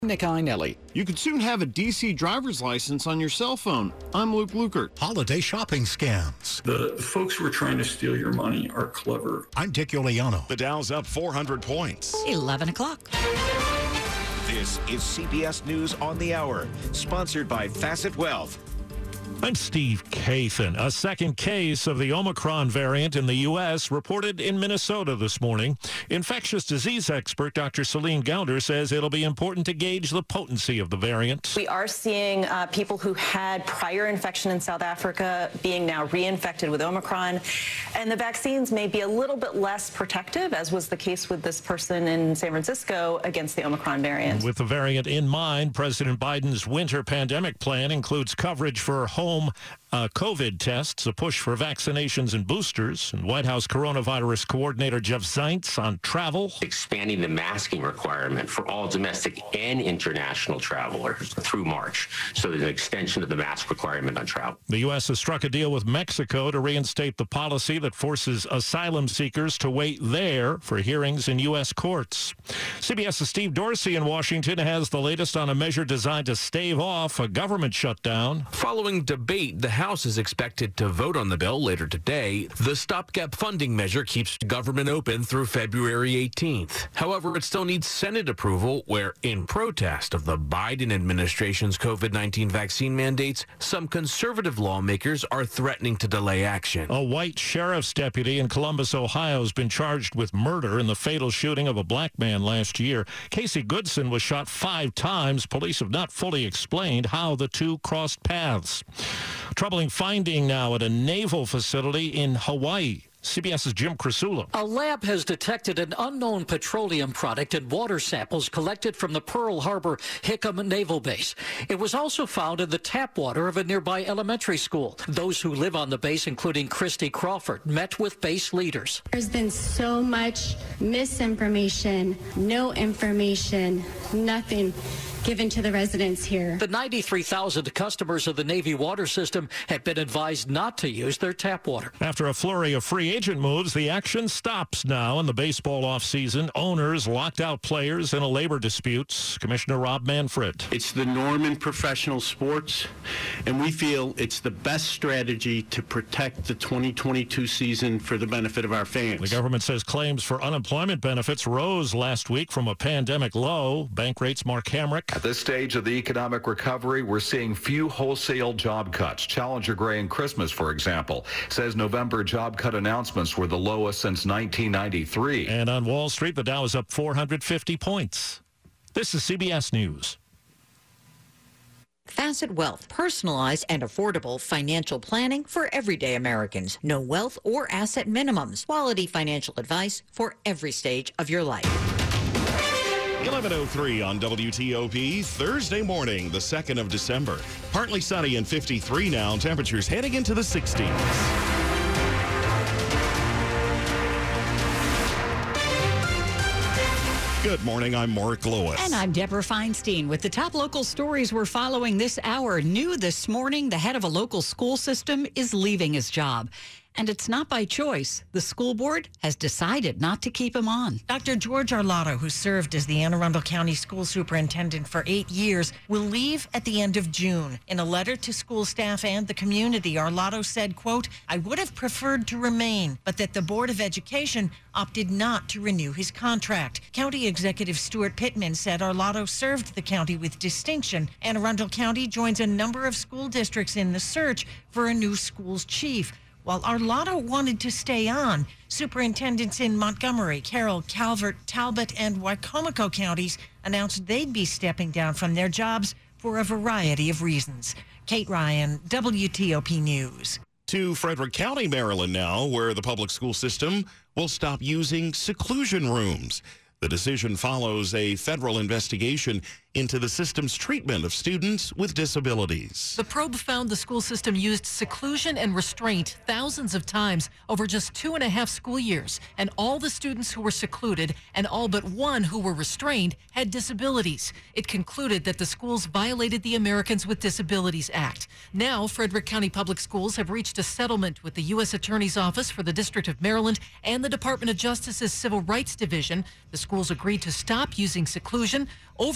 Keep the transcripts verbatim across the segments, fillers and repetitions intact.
Nick Einelli. You could soon have a D C driver's license on your cell phone. I'm Luke Lukert. Holiday shopping scams. The folks who are trying to steal your money are clever. I'm Dick Iuliano. The Dow's up four hundred points. eleven o'clock. This is C B S News on the Hour, sponsored by Facet Wealth. I'm Steve Kathan. A second case of the Omicron variant in the U S reported in Minnesota this morning. Infectious disease expert Doctor Celine Gounder says it'll be important to gauge the potency of the variant. We are seeing uh, people who had prior infection in South Africa being now reinfected with Omicron, and the vaccines may be a little bit less protective, as was the case with this person in San Francisco, against the Omicron variant. With the variant in mind, President Biden's winter pandemic plan includes coverage for home Uh, COVID tests, a push for vaccinations and boosters, and White House coronavirus coordinator Jeff Zients on travel. Expanding the masking requirement for all domestic and international travelers through March. So there's an extension of the mask requirement on travel. The U S has struck a deal with Mexico to reinstate the policy that forces asylum seekers to wait there for hearings in U S courts. CBS's Steve Dorsey in Washington has the latest on a measure designed to stave off a government shutdown. Following debate, the House is expected to vote on the bill later today. The stopgap funding measure keeps government open through February eighteenth. However, it still needs Senate approval, where, in protest of the Biden administration's COVID nineteen vaccine mandates, some conservative lawmakers are threatening to delay action. A white sheriff's deputy in Columbus, Ohio, has been charged with murder in the fatal shooting of a black man last year. Casey Goodson was shot five times. Police have not fully explained how the two crossed paths. Troubling finding now at a naval facility in Hawaii. CBS's Jim Crisula. A lab has detected an unknown petroleum product in water samples collected from the Pearl Harbor Hickam Naval Base. It was also found in the tap water of a nearby elementary school. Those who live on the base, including Christy Crawford, met with base leaders. There's been so much misinformation, no information, nothing given to the residents here. The ninety-three thousand customers of the Navy water system had been advised not to use their tap water. After a flurry of free agent moves, the action stops now in the baseball offseason. Owners locked out players in a labor dispute. Commissioner Rob Manfred. It's the norm in professional sports, and we feel it's the best strategy to protect the twenty twenty-two season for the benefit of our fans. The government says claims for unemployment benefits rose last week from a pandemic low. Bank rates Mark Hamrick. At this stage of the economic recovery, we're seeing few wholesale job cuts. Challenger Gray and Christmas, for example, says November job cut announcements were the lowest since nineteen ninety-three. And on Wall Street, the Dow is up four hundred fifty points. This is C B S News. Facet Wealth, personalized and affordable financial planning for everyday Americans. No wealth or asset minimums. Quality financial advice for every stage of your life. eleven oh three on W T O P, Thursday morning, the second of December. Partly sunny and fifty-three now, temperatures heading into the sixties. Good morning, I'm Mark Lewis. And I'm Deborah Feinstein with the top local stories we're following this hour. New this morning, the head of a local school system is leaving his job. And it's not by choice. The school board has decided not to keep him on. Doctor George Arlotto, who served as the Anne Arundel County School Superintendent for eight years, will leave at the end of June. In a letter to school staff and the community, Arlotto said, quote, I would have preferred to remain, but that the Board of Education opted not to renew his contract. County Executive Stuart Pittman said Arlotto served the county with distinction. Anne Arundel County joins a number of school districts in the search for a new schools chief. While Arlotto wanted to stay on, superintendents in Montgomery, Carroll, Calvert, Talbot, and Wicomico counties announced they'd be stepping down from their jobs for a variety of reasons. Kate Ryan, W T O P News. To Frederick County, Maryland now, where the public school system will stop using seclusion rooms. The decision follows a federal investigation into the system's treatment of students with disabilities. The probe found the school system used seclusion and restraint thousands of times over just two and a half school years, and all the students who were secluded and all but one who were restrained had disabilities. It concluded that the schools violated the Americans with Disabilities Act. Now, Frederick County Public Schools have reached a settlement with the U S Attorney's Office for the District of Maryland and the Department of Justice's Civil Rights Division. The schools agreed to stop using seclusion, overhaul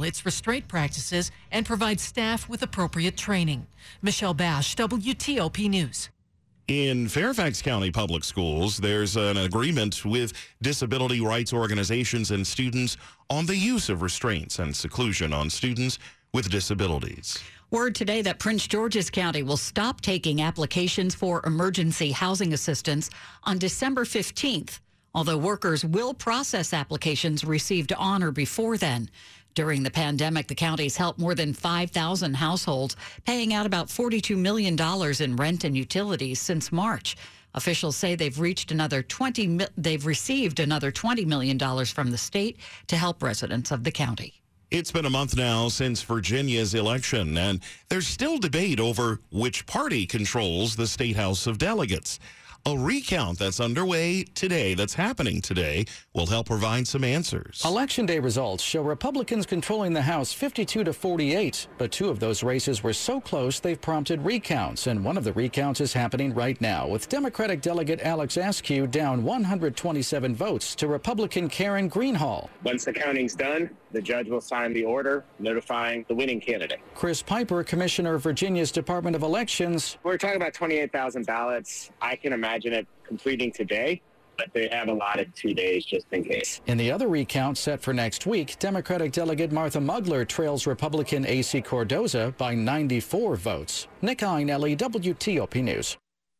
its restraint practices and provide staff with appropriate training. Michelle Bash, W T O P News. In Fairfax County Public Schools, there's an agreement with disability rights organizations and students on the use of restraints and seclusion on students with disabilities. Word today that Prince George's County will stop taking applications for emergency housing assistance on December fifteenth, although workers will process applications received on or before then. During the pandemic, the county's helped more than five thousand households, paying out about forty-two million dollars in rent and utilities since March. Officials say they've reached another twenty. They've received another twenty million dollars from the state to help residents of the county. It's been a month now since Virginia's election, and there's still debate over which party controls the State House of Delegates. A recount that's underway today, that's happening today, will help provide some answers. Election day results show Republicans controlling the House fifty-two to forty-eight, but two of those races were so close they've prompted recounts, and one of the recounts is happening right now, with Democratic Delegate Alex Askew down one hundred twenty-seven votes to Republican Karen Greenhall. Once the counting's done, the judge will sign the order notifying the winning candidate. Chris Piper, Commissioner of Virginia's Department of Elections. We're talking about twenty-eight thousand ballots. I can imagine it completing today, but they have allotted two days just in case. In the other recount set for next week, Democratic Delegate Martha Mugler trails Republican A C Cordoza by ninety-four votes. Nick Einelli, W T O P News.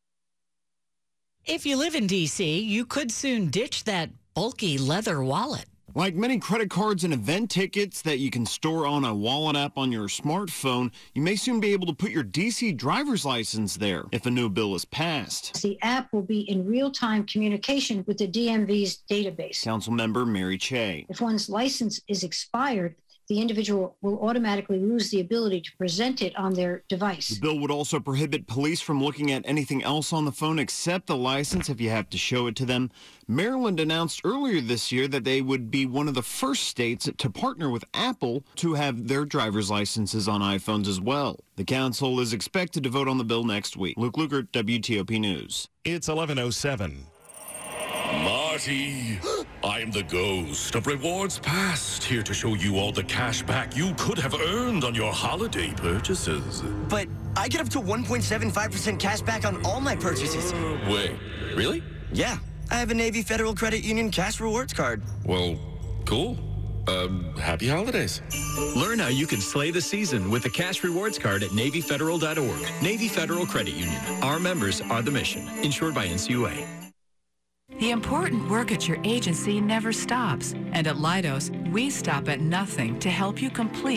If you live in D C, you could soon ditch that bulky leather wallet. Like many credit cards and event tickets that you can store on a wallet app on your smartphone, you may soon be able to put your D C driver's license there if a new bill is passed. The app will be in real-time communication with the D M V's database. Councilmember Mary Che. If one's license is expired, the individual will automatically lose the ability to present it on their device. The bill would also prohibit police from looking at anything else on the phone except the license if you have to show it to them. Maryland announced earlier this year that they would be one of the first states to partner with Apple to have their driver's licenses on iPhones as well. The council is expected to vote on the bill next week. Luke Luker, W T O P News. It's eleven oh seven. Marty, I'm the ghost of rewards past, here to show you all the cash back you could have earned on your holiday purchases. But I get up to one point seven five percent cash back on all my purchases. Uh, wait, really? Yeah, I have a Navy Federal Credit Union cash rewards card. Well, cool. Um, happy holidays. Learn how you can slay the season with the cash rewards card at Navy Federal dot org. Navy Federal Credit Union. Our members are the mission. Insured by N C U A. The important work at your agency never stops. And at Leidos, we stop at nothing to help you complete